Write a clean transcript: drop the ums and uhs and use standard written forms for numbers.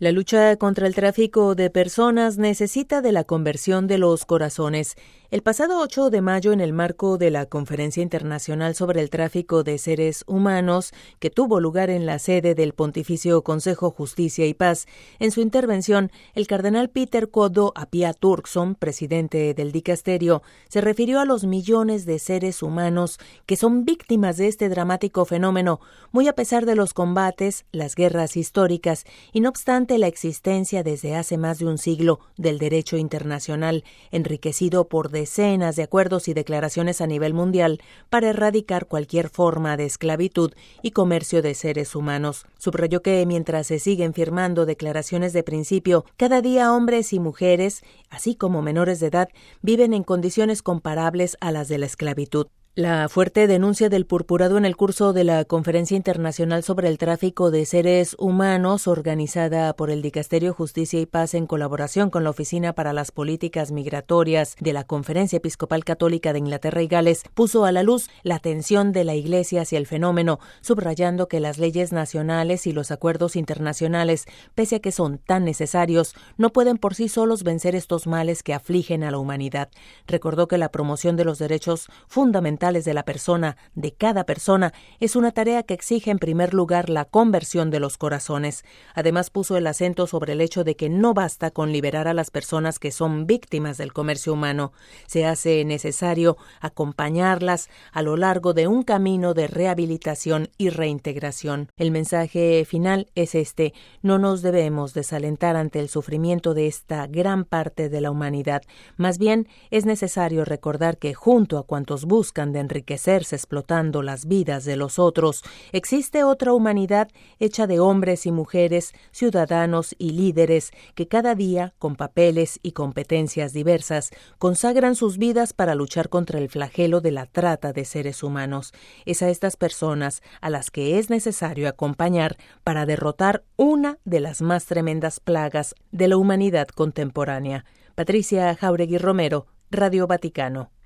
La lucha contra el tráfico de personas necesita de la conversión de los corazones. El pasado 8 de mayo, en el marco de la Conferencia Internacional sobre el Tráfico de Seres Humanos, que tuvo lugar en la sede del Pontificio Consejo Justicia y Paz, en su intervención, el cardenal Peter Kodo Apia Turkson, presidente del dicasterio, se refirió a los millones de seres humanos que son víctimas de este dramático fenómeno, muy a pesar de los combates, las guerras históricas y no obstante la existencia desde hace más de un siglo del derecho internacional, enriquecido por decenas de acuerdos y declaraciones a nivel mundial para erradicar cualquier forma de esclavitud y comercio de seres humanos. Subrayó que mientras se siguen firmando declaraciones de principio, cada día hombres y mujeres, así como menores de edad, viven en condiciones comparables a las de la esclavitud. La fuerte denuncia del purpurado en el curso de la Conferencia Internacional sobre el Tráfico de Seres Humanos, organizada por el Dicasterio Justicia y Paz en colaboración con la Oficina para las Políticas Migratorias de la Conferencia Episcopal Católica de Inglaterra y Gales, puso a la luz la atención de la Iglesia hacia el fenómeno, subrayando que las leyes nacionales y los acuerdos internacionales, pese a que son tan necesarios, no pueden por sí solos vencer estos males que afligen a la humanidad. Recordó que la promoción de los derechos fundamentales de la persona, de cada persona, es una tarea que exige en primer lugar la conversión de los corazones. Además, puso el acento sobre el hecho de que no basta con liberar a las personas que son víctimas del comercio humano. Se hace necesario acompañarlas a lo largo de un camino de rehabilitación y reintegración. El mensaje final es este: no nos debemos desalentar ante el sufrimiento de esta gran parte de la humanidad. Más bien, es necesario recordar que junto a cuantos buscan de enriquecerse explotando las vidas de los otros, existe otra humanidad hecha de hombres y mujeres, ciudadanos y líderes que cada día, con papeles y competencias diversas, consagran sus vidas para luchar contra el flagelo de la trata de seres humanos. Es a estas personas a las que es necesario acompañar para derrotar una de las más tremendas plagas de la humanidad contemporánea. Patricia Jáuregui Romero, Radio Vaticano.